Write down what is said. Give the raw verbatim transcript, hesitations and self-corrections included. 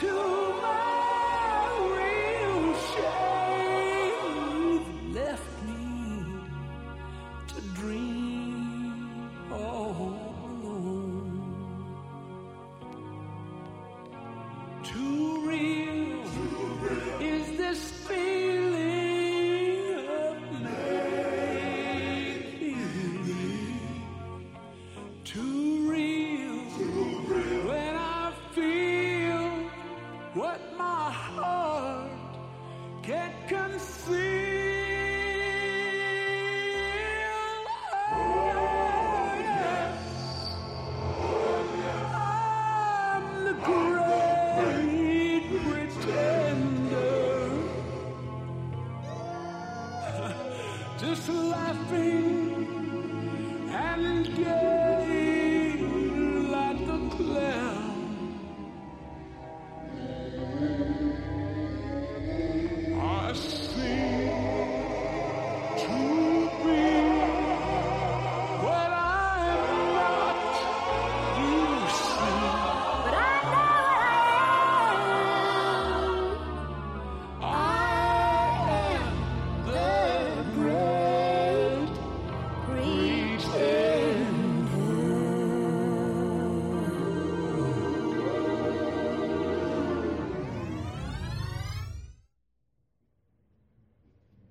to my real shame. Left me to dream all alone. Too real, Too real. Is this feeling of make-believe. Too real, Too real. When I feel what my heart can't conceive.